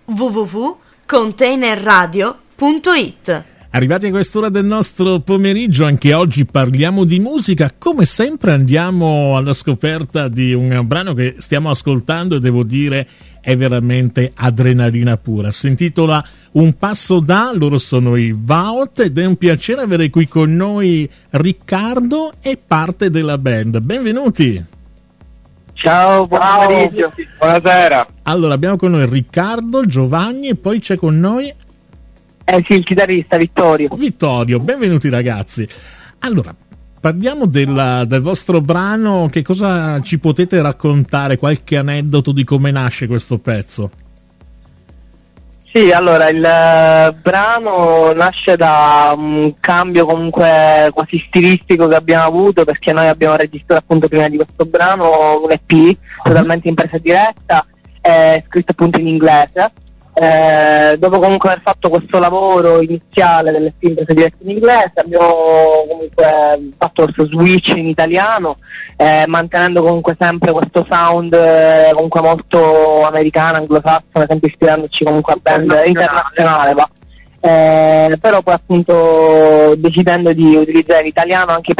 www.containerradio.it. Arrivati a quest'ora del nostro pomeriggio, anche oggi parliamo di musica. Come sempre andiamo alla scoperta di un brano che stiamo ascoltando e devo dire è veramente adrenalina pura. Si intitola Un passo da, loro sono i Vault ed è un piacere avere qui con noi Riccardo e parte della band. Benvenuti! Ciao, buon pomeriggio. Buonasera. Allora, abbiamo con noi Riccardo, Giovanni e poi c'è con noi... Sì, il chitarrista Vittorio. Vittorio, benvenuti ragazzi. Allora, parliamo del vostro brano. Che cosa ci potete raccontare? Qualche aneddoto di come nasce questo pezzo? Sì, allora, il brano nasce da un cambio comunque quasi stilistico che abbiamo avuto, perché noi abbiamo registrato appunto prima di questo brano un EP totalmente in presa diretta, scritto appunto in inglese. Dopo comunque aver fatto questo lavoro iniziale delle film prese dirette in inglese, abbiamo comunque fatto questo switch in italiano, mantenendo comunque sempre questo sound comunque molto americano, anglosassone, sempre ispirandoci comunque a band internazionale, però poi appunto decidendo di utilizzare l'italiano anche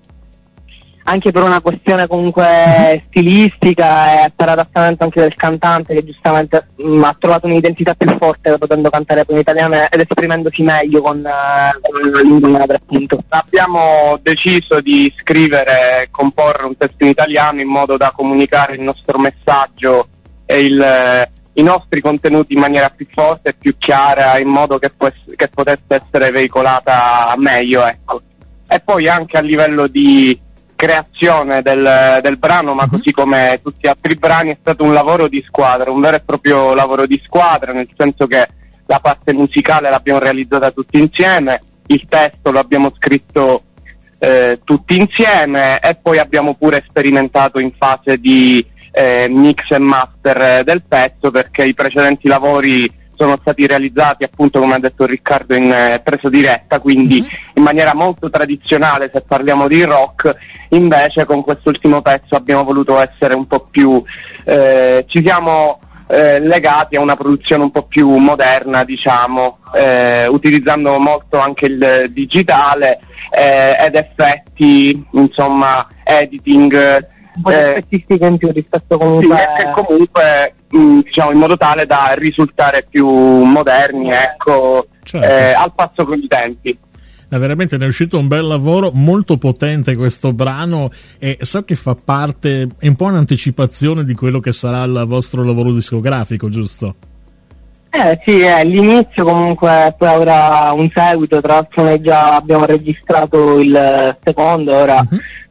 per una questione comunque stilistica e per adattamento anche del cantante, che giustamente ha trovato un'identità più forte potendo cantare in italiano ed esprimendosi meglio con la lingua madre, appunto. Abbiamo deciso di scrivere e comporre un testo in italiano in modo da comunicare il nostro messaggio e i nostri contenuti in maniera più forte e più chiara, in modo che potesse essere veicolata meglio, ecco. E poi anche a livello di creazione del brano, ma così come tutti gli altri brani, è stato un lavoro di squadra, un vero e proprio lavoro di squadra, nel senso che la parte musicale l'abbiamo realizzata tutti insieme, il testo lo abbiamo scritto tutti insieme e poi abbiamo pure sperimentato in fase di mix e master del pezzo, perché i precedenti lavori sono stati realizzati appunto, come ha detto Riccardo, in presa diretta, quindi in maniera molto tradizionale se parliamo di rock. Invece con quest'ultimo pezzo abbiamo voluto essere un po' più ci siamo legati a una produzione un po' più moderna, diciamo, utilizzando molto anche il digitale ed effetti, insomma, editing, un po' di statistiche in più rispetto comunque, sì, e comunque diciamo in modo tale da risultare più moderni, ecco, certo. Al passo con i tempi. Veramente ne è uscito un bel lavoro, molto potente questo brano, e so che fa parte, è un po' un'anticipazione di quello che sarà il vostro lavoro discografico, giusto? Sì, l'inizio comunque, poi avrà un seguito, tra l'altro noi già abbiamo registrato il secondo, ora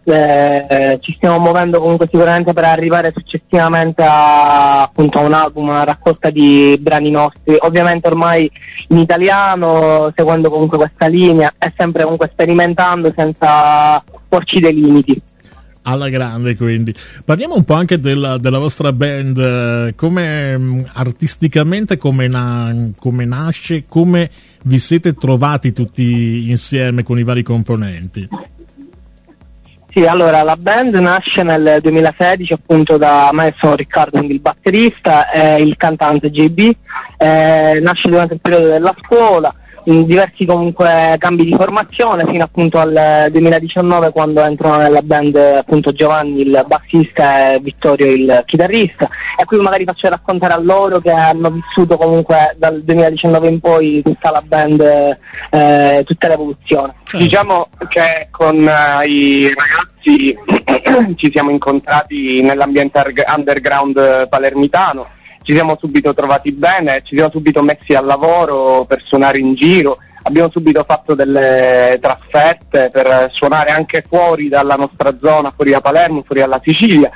ci stiamo muovendo comunque sicuramente per arrivare successivamente appunto a un album, una raccolta di brani nostri, ovviamente ormai in italiano, seguendo comunque questa linea e sempre comunque sperimentando senza porci dei limiti. Alla grande, quindi. Parliamo un po' anche della vostra band, come artisticamente come nasce, come vi siete trovati tutti insieme con i vari componenti? Sì, allora la band nasce nel 2016 appunto da me, sono Riccardo, quindi il batterista, e il cantante JB, nasce durante il periodo della scuola, in diversi comunque cambi di formazione fino appunto al 2019, quando entrano nella band appunto Giovanni il bassista e Vittorio il chitarrista, e qui magari faccio raccontare a loro che hanno vissuto comunque dal 2019 in poi tutta la band, tutta l'evoluzione. Diciamo che con i ragazzi ci siamo incontrati nell'ambiente underground palermitano, ci siamo subito trovati bene, ci siamo subito messi al lavoro per suonare in giro, abbiamo subito fatto delle trasferte per suonare anche fuori dalla nostra zona, fuori da Palermo, fuori dalla Sicilia.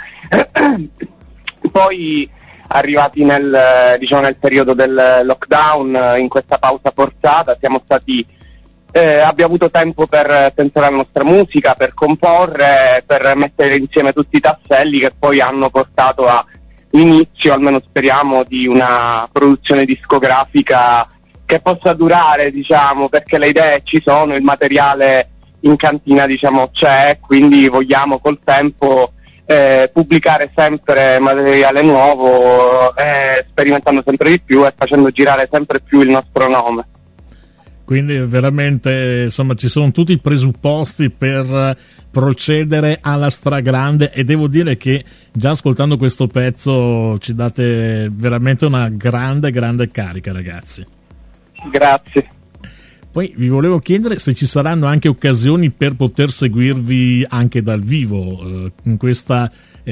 Poi arrivati nel periodo del lockdown, in questa pausa forzata, abbiamo avuto tempo per pensare alla nostra musica, per comporre, per mettere insieme tutti i tasselli che poi hanno portato all'inizio, almeno speriamo, di una produzione discografica che possa durare, diciamo, perché le idee ci sono, il materiale in cantina, diciamo, c'è, quindi vogliamo col tempo pubblicare sempre materiale nuovo, sperimentando sempre di più e facendo girare sempre più il nostro nome. Quindi veramente, insomma, ci sono tutti i presupposti per procedere alla stragrande, e devo dire che già ascoltando questo pezzo ci date veramente una grande carica, ragazzi. Grazie. Poi vi volevo chiedere se ci saranno anche occasioni per poter seguirvi anche dal vivo in questa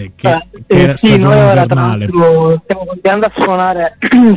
sì, noi ora tra l'altro stiamo continuando a suonare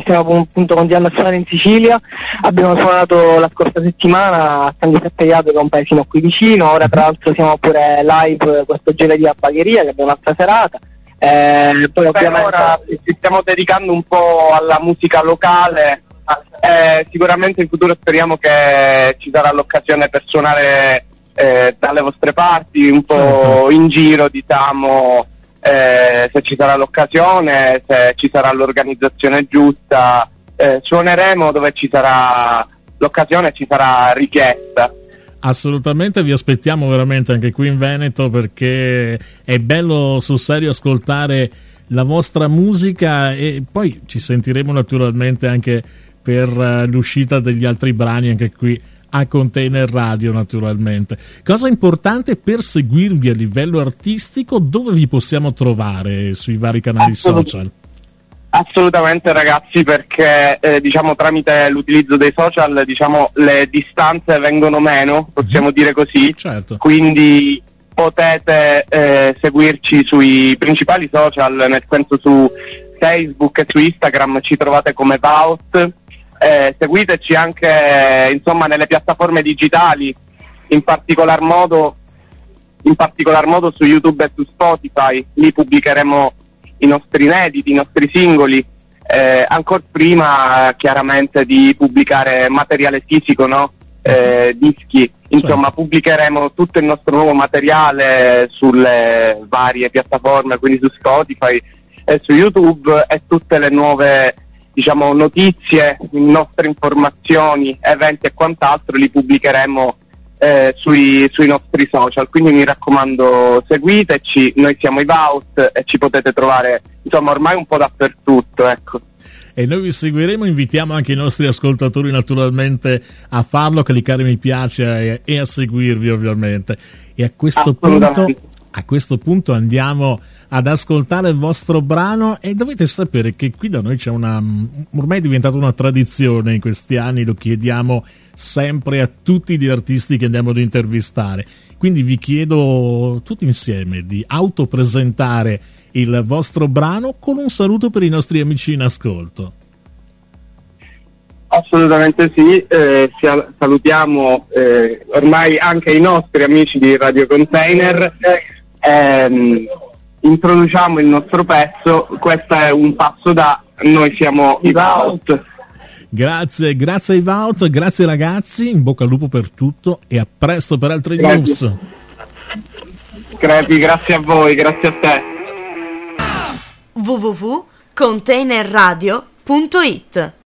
in Sicilia. Abbiamo suonato la scorsa settimana a San Giuseppe Jato, che è un paesino qui vicino. Ora tra l'altro siamo pure live questo giovedì a Bagheria, che abbiamo un'altra serata. Poi ovviamente ora ci stiamo dedicando un po' alla musica locale. Sicuramente in futuro speriamo che ci sarà l'occasione per suonare dalle vostre parti, un po' in giro, diciamo, se ci sarà l'occasione, se ci sarà l'organizzazione giusta, suoneremo dove ci sarà l'occasione, ci sarà richiesta. Assolutamente, vi aspettiamo veramente anche qui in Veneto, perché è bello sul serio ascoltare la vostra musica, e poi ci sentiremo naturalmente anche per l'uscita degli altri brani anche qui a Container Radio, naturalmente. Cosa importante per seguirvi a livello artistico, dove vi possiamo trovare sui vari canali social? Assolutamente, ragazzi, perché diciamo tramite l'utilizzo dei social, diciamo, le distanze vengono meno, possiamo dire così. Certo. Quindi potete seguirci sui principali social, nel senso su Facebook e su Instagram ci trovate come Vaut. Seguiteci anche, insomma, nelle piattaforme digitali, in particolar modo su YouTube e su Spotify. Lì pubblicheremo i nostri inediti, i nostri singoli, ancora prima chiaramente di pubblicare materiale fisico, no? Dischi, insomma, pubblicheremo tutto il nostro nuovo materiale sulle varie piattaforme, quindi su Spotify e su YouTube, e tutte le nuove, diciamo, notizie, nostre informazioni, eventi e quant'altro li pubblicheremo sui nostri social. Quindi mi raccomando, seguiteci, noi siamo i Vaut e ci potete trovare, insomma, ormai un po' dappertutto, ecco. E noi vi seguiremo, invitiamo anche i nostri ascoltatori naturalmente a farlo, a cliccare mi piace e a seguirvi, ovviamente. E a questo punto andiamo ad ascoltare il vostro brano, e dovete sapere che qui da noi c'è ormai è diventata una tradizione in questi anni, lo chiediamo sempre a tutti gli artisti che andiamo ad intervistare, quindi vi chiedo tutti insieme di autopresentare il vostro brano con un saluto per i nostri amici in ascolto. Assolutamente sì, salutiamo ormai anche i nostri amici di Radio Container. Introduciamo il nostro pezzo. Questo è un passo da Noi siamo i Vaut. Grazie ai Vaut, grazie ragazzi, in bocca al lupo per tutto e a presto per altre news. Grazie a voi, grazie a te. www.containerradio.it